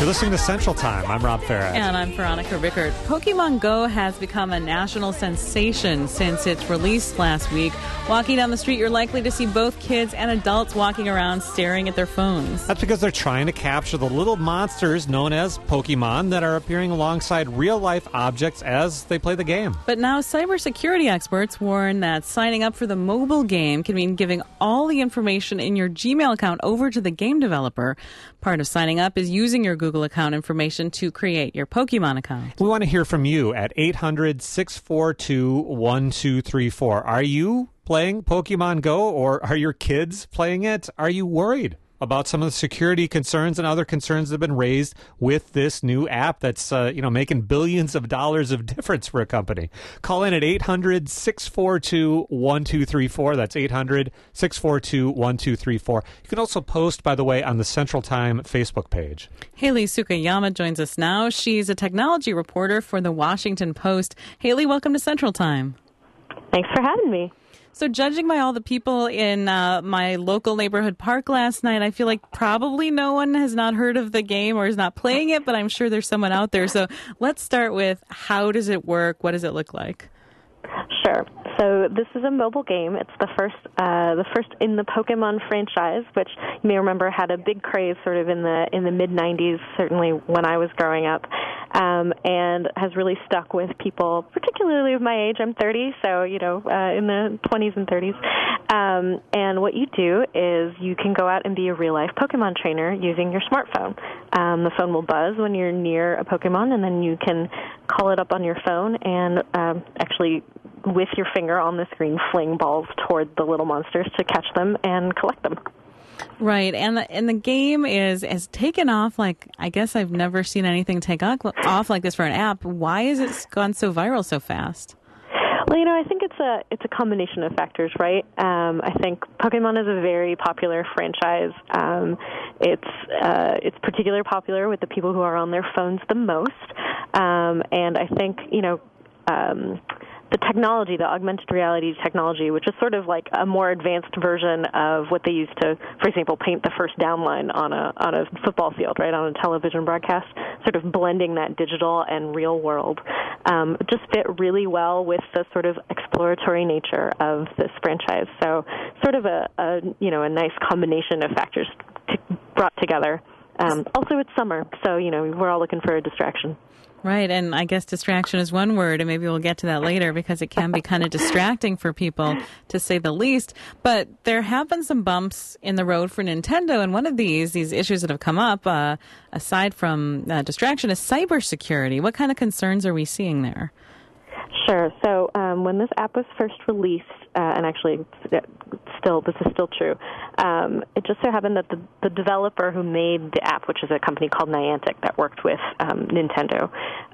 listening to Central Time. I'm Rob Farah. And I'm Veronica Rickert. Pokemon Go has become a national sensation since its release last week. Walking down the street, you're likely to see both kids and adults walking around staring at their phones. That's because they're trying to capture the little monsters known as Pokemon that are appearing alongside real-life objects as they play the game. But now cybersecurity experts warn that signing up for the mobile game can mean giving all the information in your Gmail account over to the game developer. Part of signing up is using your Google account information to create your Pokemon account. We want to hear from you at 800-642-1234. Are you playing Pokemon Go, or are your kids playing it? Are you worried about some of the security concerns and other concerns that have been raised with this new app that's making billions of dollars of difference for a company? Call in at 800-642-1234. That's 800-642-1234. You can also post, by the way, on the Central Time Facebook page. Haley Sukayama joins us now. She's a technology reporter for the Washington Post. Haley, welcome to Central Time. Thanks for having me. So judging by all the people in my local neighborhood park last night, I feel like probably no one has not heard of the game or is not playing it, but I'm sure there's someone out there. So let's start with, how does it work? What does it look like? Sure. So this is a mobile game. It's the first in the Pokemon franchise, which you may remember had a big craze sort of in the mid '90s, certainly when I was growing up, and has really stuck with people, particularly of my age. I'm 30, so in the 20s and 30s. And what you do is you can go out and be a real life Pokemon trainer using your smartphone. The phone will buzz when you're near a Pokemon, and then you can call it up on your phone and actually, with your finger on the screen, fling balls toward the little monsters to catch them and collect them. Right, and the game has taken off like, I guess I've never seen anything take off like this for an app. Why has it gone so viral so fast? Well, I think it's a combination of factors, right? I think Pokemon is a very popular franchise. It's particularly popular with the people who are on their phones the most, and I think the technology, the augmented reality technology, which is sort of like a more advanced version of what they use to, for example, paint the first down line on a football field, right, on a television broadcast, sort of blending that digital and real world, just fit really well with the sort of exploratory nature of this franchise. So sort of a nice combination of factors brought together. Also, it's summer, so, we're all looking for a distraction. Right, and I guess distraction is one word, and maybe we'll get to that later because it can be kind of distracting for people, to say the least. But there have been some bumps in the road for Nintendo, and one of these issues that have come up, aside from distraction, is cybersecurity. What kind of concerns are we seeing there? Sure. So when this app was first released, and actually this is still true, it just so happened that the developer who made the app, which is a company called Niantic that worked with Nintendo,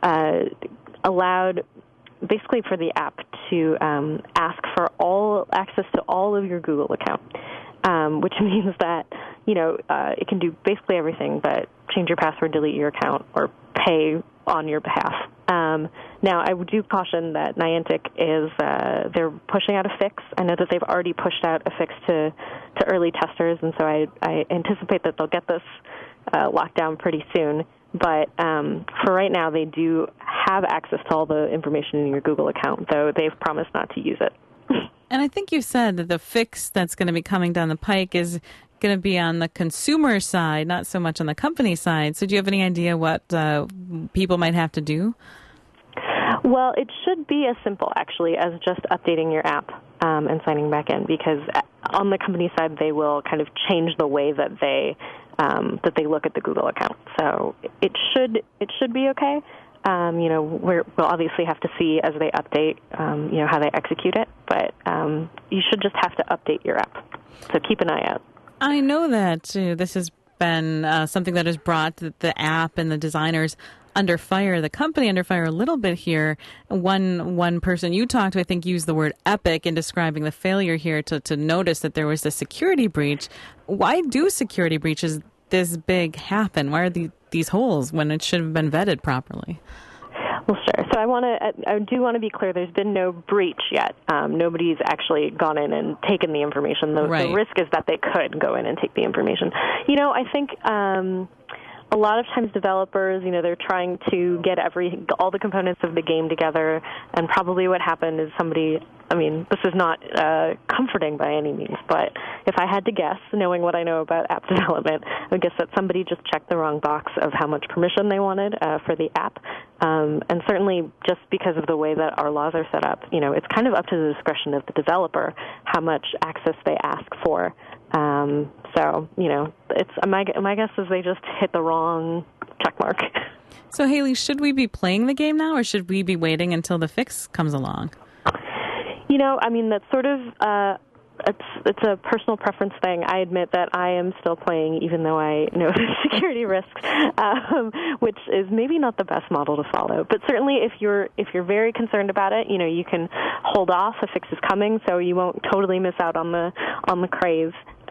allowed basically for the app to ask for all access to all of your Google account, which means that it can do basically everything but change your password, delete your account, or pay on your behalf. Now, I do caution that Niantic they're pushing out a fix. I know that they've already pushed out a fix to early testers, and so I anticipate that they'll get this locked down pretty soon. But for right now, they do have access to all the information in your Google account, though they've promised not to use it. And I think you said that the fix that's going to be coming down the pike is going to be on the consumer side, not so much on the company side. So do you have any idea what people might have to do? Well, it should be as simple, actually, as just updating your app and signing back in, because on the company side, they will kind of change the way that they look at the Google account. So it should be okay. We'll obviously have to see as they update, how they execute it, but you should just have to update your app. So keep an eye out. I know that this has been something that has brought the app and the designers under fire, the company under fire a little bit here. One person you talked to, I think, used the word epic in describing the failure here to notice that there was a security breach. Why do security breaches this big happen? Why are these holes when it should have been vetted properly? Well, sure. So I do want to be clear. There's been no breach yet. Nobody's actually gone in and taken the information. The risk is that they could go in and take the information. I think a lot of times developers, they're trying to get all the components of the game together, and probably what happened is this is not comforting by any means, but if I had to guess, knowing what I know about app development, I would guess that somebody just checked the wrong box of how much permission they wanted for the app. And certainly just because of the way that our laws are set up, it's kind of up to the discretion of the developer how much access they ask for. So, it's my guess is they just hit the wrong check mark. So, Haley, should we be playing the game now, or should we be waiting until the fix comes along? That's sort of it's a personal preference thing. I admit that I am still playing, even though I know the security risks, which is maybe not the best model to follow. But certainly, if you're very concerned about it, you can hold off. A fix is coming, so you won't totally miss out on the craze.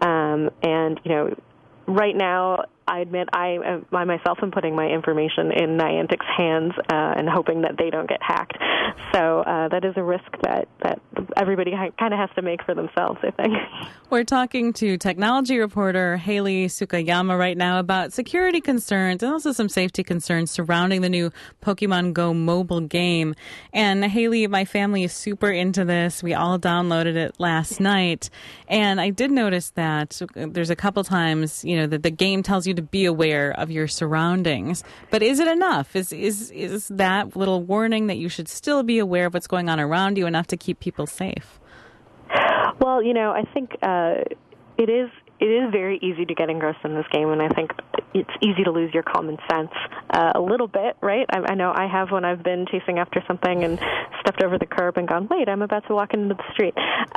Right now, I admit I myself am putting my information in Niantic's hands and hoping that they don't get hacked. So that is a risk that everybody kind of has to make for themselves, I think. We're talking to technology reporter Haley Tsukayama right now about security concerns and also some safety concerns surrounding the new Pokemon Go mobile game. And Haley, my family is super into this. We all downloaded it last night. And I did notice that there's a couple times, that the game tells you to be aware of your surroundings. But is it enough? Is that little warning that you should still be aware of what's going on around you enough to keep people safe? Well, I think it is very easy to get engrossed in this game, and I think it's easy to lose your common sense a little bit, right? I know I have when I've been chasing after something and stepped over the curb and gone, wait, I'm about to walk into the street.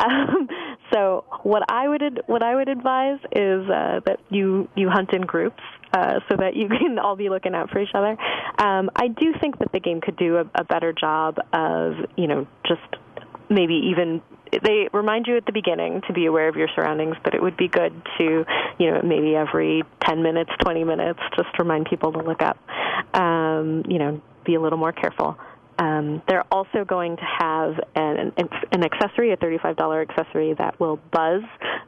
So what I would advise is that you hunt in groups so that you can all be looking out for each other. I do think that the game could do a better job of, just maybe even they remind you at the beginning to be aware of your surroundings, but it would be good to, maybe every 10 minutes, 20 minutes, just remind people to look up, be a little more careful. They're also going to have an accessory, a $35 accessory that will buzz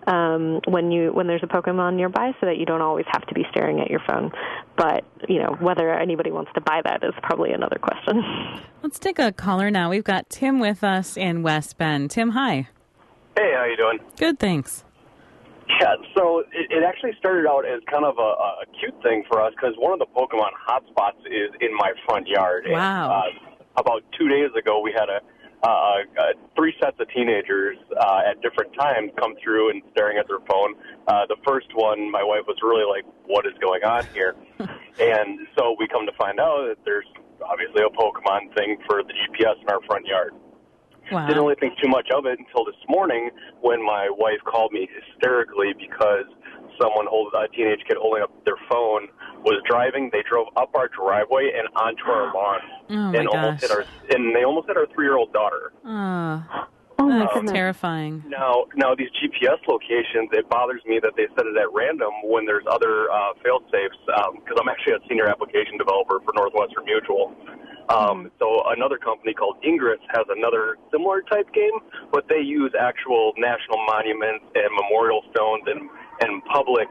when there's a Pokemon nearby, so that you don't always have to be staring at your phone. But whether anybody wants to buy that is probably another question. Let's take a caller now. We've got Tim with us in West Bend. Tim, hi. Hey, how you doing? Good, thanks. Yeah, so it actually started out as kind of a cute thing for us because one of the Pokemon hotspots is in my front yard. Wow. And, about 2 days ago, we had three sets of teenagers at different times come through and staring at their phone. The first one, my wife was really like, what is going on here? And so we come to find out that there's obviously a Pokemon thing for the GPS in our front yard. Wow. Didn't really think too much of it until this morning when my wife called me hysterically because a teenage kid holding up their phone was driving. They drove up our driveway and onto our lawn, and they almost hit our 3-year-old daughter. That's terrifying. Now these GPS locations, it bothers me that they set it at random when there's other fail-safes, because I'm actually a senior application developer for Northwestern Mutual. So another company called Ingress has another similar type game, but they use actual national monuments and memorial stones and public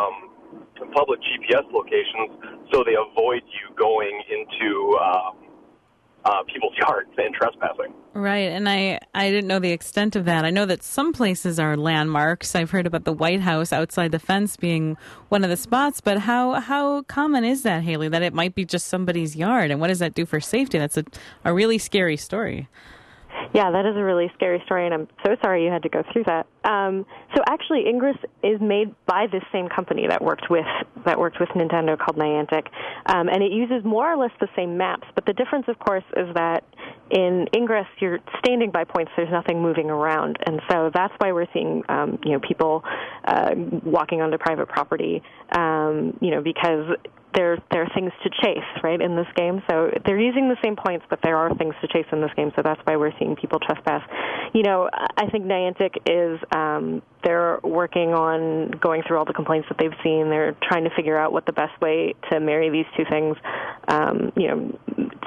GPS locations, so they avoid you going into people's yards and trespassing. Right, and I didn't know the extent of that. I know that some places are landmarks. I've heard about the White House outside the fence being one of the spots, but how common is that, Haley, that it might be just somebody's yard, and what does that do for safety? That's a really scary story. Yeah, that is a really scary story, and I'm so sorry you had to go through that. So actually, Ingress is made by this same company that worked with Nintendo called Niantic, and it uses more or less the same maps. But the difference, of course, is that in Ingress you're standing by points. There's nothing moving around, and so that's why we're seeing people walking onto private property. Because there are things to chase, right, in this game. So they're using the same points, but there are things to chase in this game, so that's why we're seeing people trespass. I think Niantic is, they're working on going through all the complaints that they've seen. They're trying to figure out what the best way to marry these two things,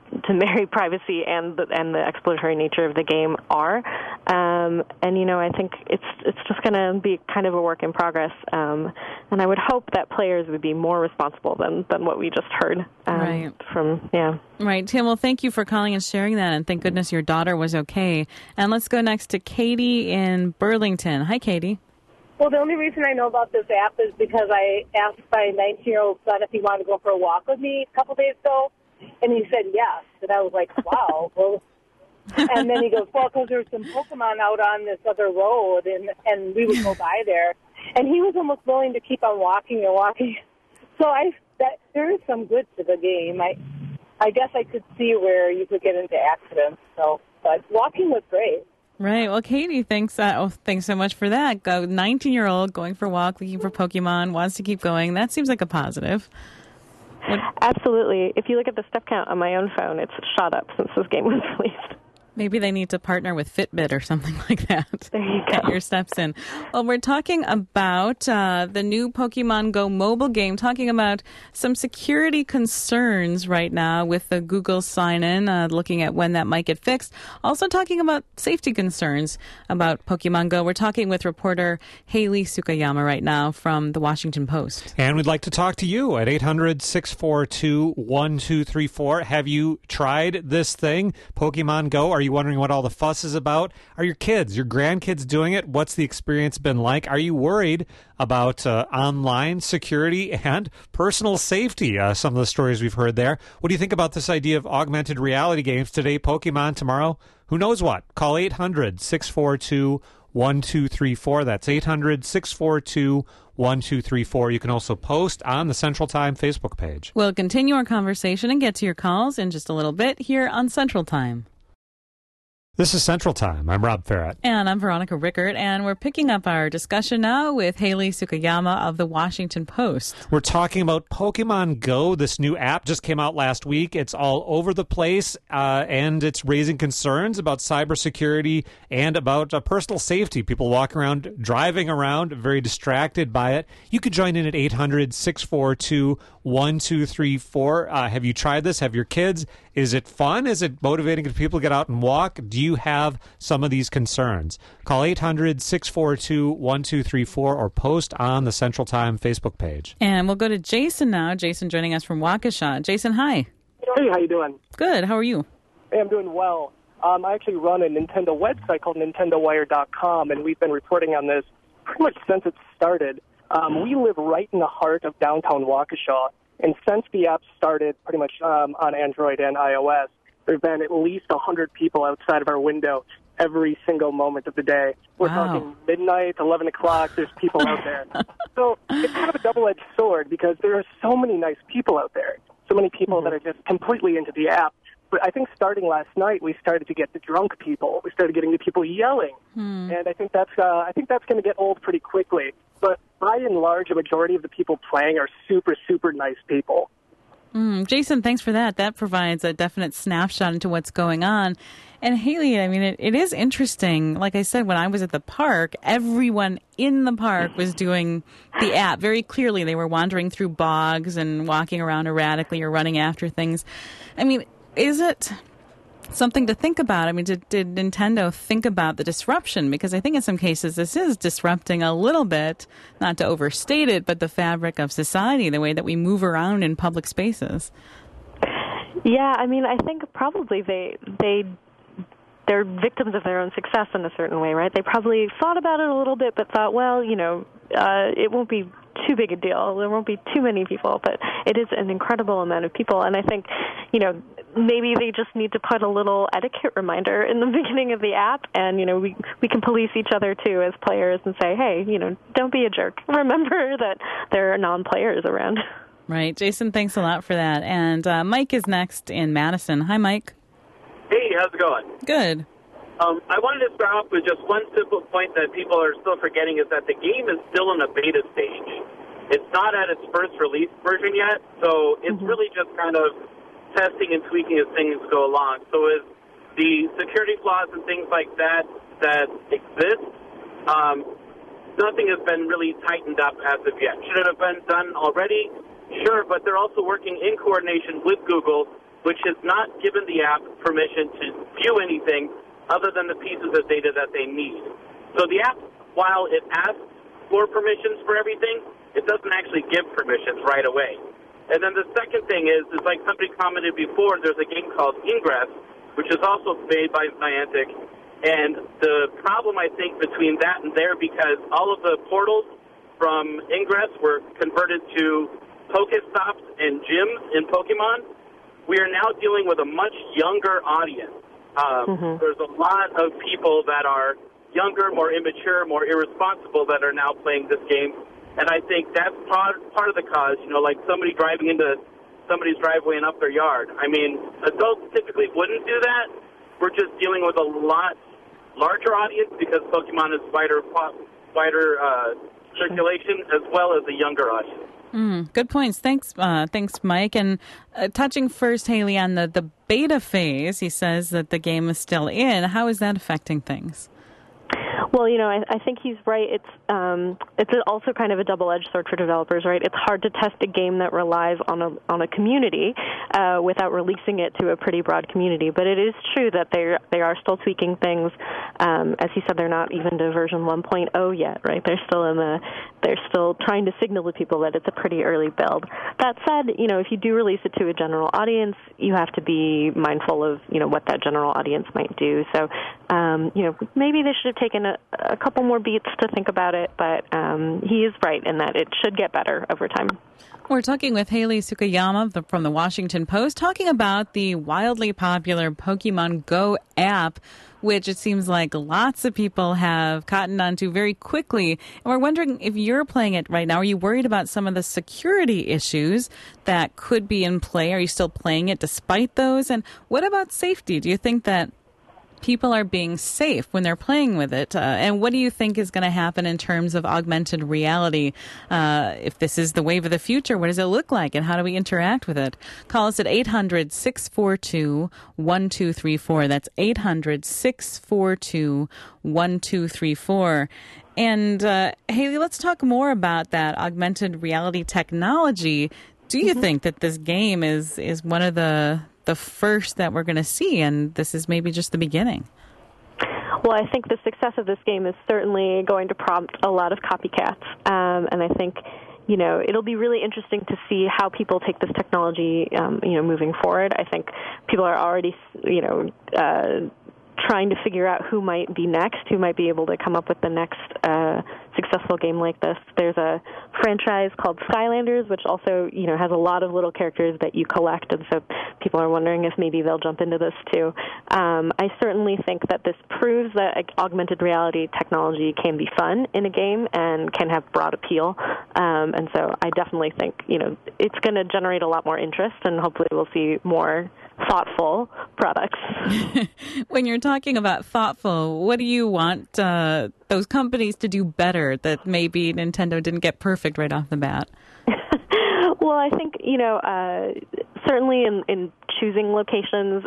marry privacy and the exploratory nature of the game are. And, you know, I think it's just going to be kind of a work in progress. And I would hope that players would be more responsible than what we just heard from, Right. Tim, well, thank you for calling and sharing that. And thank goodness your daughter was okay. And let's go next to Katie in Burlington. Hi, Katie. Well, the only reason I know about this app is because I asked my 19-year-old son if he wanted to go for a walk with me a couple days ago, and he said yes. And I was like, wow. Well, and then he goes, well, because there's some Pokemon out on this other road, and we would go by there. And he was almost willing to keep on walking and walking. So there is some good to the game. I guess I could see where you could get into accidents. So, but walking was great. Right. Well, Katie, thanks so much for that. 19-year-old going for a walk, looking for Pokemon, wants to keep going. That seems like a positive. Absolutely. If you look at the step count on my own phone, it's shot up since this game was released. Maybe they need to partner with Fitbit or something like that. There you go. Get your steps in. Well, we're talking about the new Pokemon Go mobile game, talking about some security concerns right now with the Google sign-in, looking at when that might get fixed. Also talking about safety concerns about Pokemon Go. We're talking with reporter Haley Sukayama right now from the Washington Post. And we'd like to talk to you at 800-642-1234. Have you tried this thing, Pokemon Go? Are you wondering what all the fuss is about? Are your kids, your grandkids doing it? What's the experience been like? Are you worried about online security and personal safety? Some of the stories we've heard there. What do you think about this idea of augmented reality games today, Pokemon tomorrow? Who knows what? Call 800-642-1234. That's 800-642-1234. You can also post on the Central Time Facebook page. We'll continue our conversation and get to your calls in just a little bit here on Central Time. This is Central Time. I'm Rob Farrett. And I'm Veronica Rickert, and we're picking up our discussion now with Haley Sukayama of the Washington Post. We're talking about Pokemon Go. This new app just came out last week. It's all over the place, and it's raising concerns about cybersecurity and about personal safety. People walking around, driving around, very distracted by it. You could join in at 800-642-1234. Have you tried this? Have your kids? Is it fun? Is it motivating for people to get out and walk? Do you have some of these concerns? Call 800-642-1234 or post on the Central Time Facebook page. And we'll go to Jason now. Jason joining us from Waukesha. Jason, hi. Hey, how you doing? Good. How are you? Hey, I'm doing well. I actually run a Nintendo website called NintendoWire.com, and we've been reporting on this pretty much since it started. We live right in the heart of downtown Waukesha. And since the app started pretty much on Android and iOS, there have been at least 100 people outside of our window every single moment of the day. We're talking midnight, 11 o'clock, there's people out there. So it's kind of a double-edged sword because there are so many nice people out there, so many people that are just completely into the app. But I think starting last night, we started to get the drunk people. We started getting the people yelling. And I think that's going to get old pretty quickly. But by and large, a majority of the people playing are super, super nice people. Jason, thanks for that. That provides a definite snapshot into what's going on. And Haley, I mean, it is interesting. Like I said, when I was at the park, everyone in the park was doing the app. Very clearly, they were wandering through bogs and walking around erratically or running after things. I mean, is it something to think about? I mean, did Nintendo think about the disruption? Because I think in some cases this is disrupting a little bit, not to overstate it, but the fabric of society, the way that we move around in public spaces. Yeah, I mean, I think probably they're victims of their own success in a certain way, right? They probably thought about it a little bit, but thought, well, it won't be too big a deal. There won't be too many people, but it is an incredible amount of people. And I think, maybe they just need to put a little etiquette reminder in the beginning of the app, and, we can police each other, too, as players and say, hey, don't be a jerk. Remember that there are non-players around. Right. Jason, thanks a lot for that. And Mike is next in Madison. Hi, Mike. Hey, how's it going? Good. I wanted to start off with just one simple point that people are still forgetting is that the game is still in a beta stage. It's not at its first release version yet, so it's really just kind of testing and tweaking as things go along. So as the security flaws and things like that exist, nothing has been really tightened up as of yet. Should it have been done already? Sure, but they're also working in coordination with Google which has not given the app permission to view anything other than the pieces of data that they need. So the app, while it asks for permissions for everything, it doesn't actually give permissions right away. And then the second thing is like somebody commented before, there's a game called Ingress, which is also made by Niantic. And the problem, I think, between that and there, because all of the portals from Ingress were converted to Pokestops and gyms in Pokemon, we are now dealing with a much younger audience. There's a lot of people that are younger, more immature, more irresponsible that are now playing this game. And I think that's part of the cause, like somebody driving into somebody's driveway and up their yard. I mean, adults typically wouldn't do that. We're just dealing with a lot larger audience because Pokemon is wider circulation as well as a younger audience. Good points. Thanks, Mike. And touching first, Haley, on the beta phase, he says that the game is still in. How is that affecting things? Well, I think he's right. It's also kind of a double-edged sword for developers, right? It's hard to test a game that relies on a community without releasing it to a pretty broad community. But it is true that they are still tweaking things. As he said, they're not even to version 1.0 yet, right? They're still trying to signal to people that it's a pretty early build. That said, if you do release it to a general audience, you have to be mindful of what that general audience might do. So, maybe they should have taken a couple more beats to think about it, but he is right in that it should get better over time. We're talking with Haley Tsukayama from the Washington Post, talking about the wildly popular Pokemon Go app, which it seems like lots of people have cottoned onto very quickly. And we're wondering if you're playing it right now. Are you worried about some of the security issues that could be in play? Are you still playing it despite those? And what about safety? Do you think that people are being safe when they're playing with it? And what do you think is going to happen in terms of augmented reality? If this is the wave of the future, what does it look like and how do we interact with it? Call us at 800-642-1234. That's 800-642-1234. And Haley, let's talk more about that augmented reality technology. Do you think that this game is one of the first that we're going to see, and this is maybe just the beginning? Well, I think the success of this game is certainly going to prompt a lot of copycats, and I think it'll be really interesting to see how people take this technology moving forward. I think people are already trying to figure out who might be next, who might be able to come up with the next successful game like this. There's a franchise called Skylanders, which also, has a lot of little characters that you collect, and so people are wondering if maybe they'll jump into this too. I certainly think that this proves that augmented reality technology can be fun in a game and can have broad appeal, and so I definitely think, it's going to generate a lot more interest, and hopefully we'll see more thoughtful products. When you're talking about thoughtful, what do you want those companies to do better that maybe Nintendo didn't get perfect right off the bat? Well, I think, certainly in choosing locations,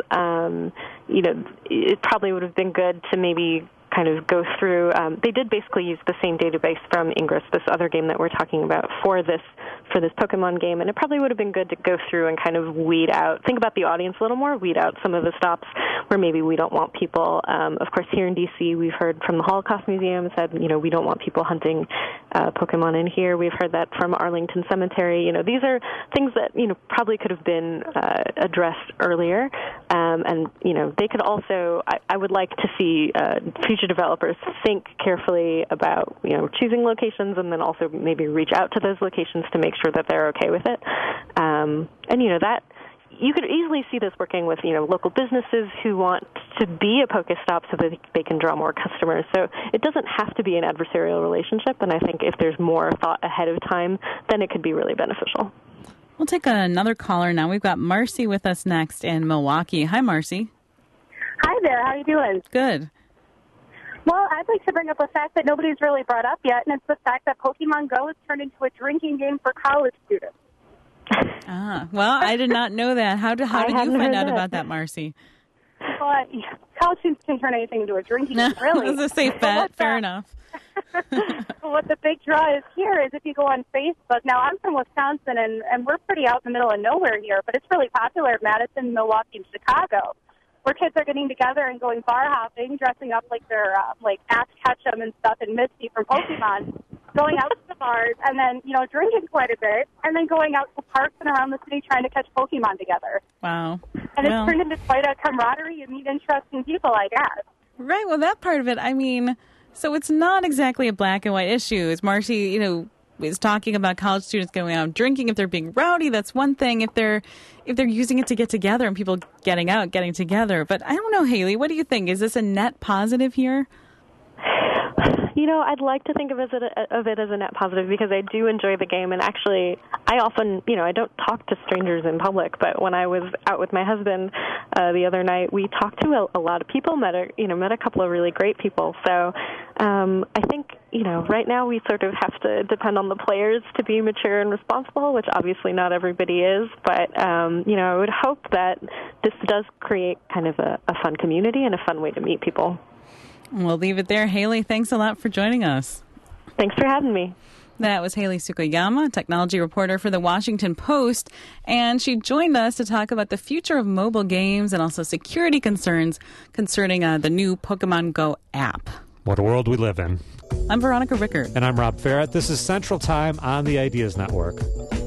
it probably would have been good to maybe kind of go through. They did basically use the same database from Ingress, this other game that we're talking about, for this Pokemon game, and it probably would have been good to go through and kind of think about the audience a little more, weed out some of the stops where maybe we don't want people. Of course, here in D.C., we've heard from the Holocaust Museum said, we don't want people hunting Pokemon in here. We've heard that from Arlington Cemetery. These are things that, probably could have been addressed earlier, and, they could also, I would like to see future developers think carefully about, choosing locations, and then also maybe reach out to those locations to make sure that they're okay with it. And, that you could easily see this working with, local businesses who want to be a Pokestop so that they can draw more customers. So it doesn't have to be an adversarial relationship, and I think if there's more thought ahead of time, then it could be really beneficial. We'll take another caller now. We've got Marcy with us next in Milwaukee. Hi, Marcy. Hi there. How are you doing? Good. Well, I'd like to bring up a fact that nobody's really brought up yet, and it's the fact that Pokemon Go has turned into a drinking game for college students. Well, I did not know that. How did you find out about that, Marcy? Well, college students can turn anything into a drinking game, really. That's a safe bet. Fair enough. What the big draw is here is if you go on Facebook. Now, I'm from Wisconsin, and we're pretty out in the middle of nowhere here, but it's really popular in Madison, Milwaukee, and Chicago, where kids are getting together and going bar hopping, dressing up like they're like Ash Ketchum and stuff and Misty from Pokemon, going out to the bars, and then, drinking quite a bit, and then going out to parks and around the city trying to catch Pokemon together. Wow. And it's turned into quite a camaraderie and meet interesting people, I guess. Right. Well, that part of it, I mean, so it's not exactly a black and white issue. As Marcy, is talking about college students going out drinking. If they're being rowdy, that's one thing. If they're using it to get together and people getting together. But I don't know, Haley, what do you think? Is this a net positive here? I'd like to think of it as a net positive because I do enjoy the game, and actually, I often, I don't talk to strangers in public, but when I was out with my husband the other night, we talked to a lot of people, met a couple of really great people. So I think, right now we sort of have to depend on the players to be mature and responsible, which obviously not everybody is, but, I would hope that this does create kind of a fun community and a fun way to meet people. We'll leave it there. Haley, thanks a lot for joining us. Thanks for having me. That was Haley Tsukoyama, technology reporter for The Washington Post, and she joined us to talk about the future of mobile games and also security concerns concerning the new Pokemon Go app. What a world we live in. I'm Veronica Rickert. And I'm Rob Farrett. This is Central Time on the Ideas Network.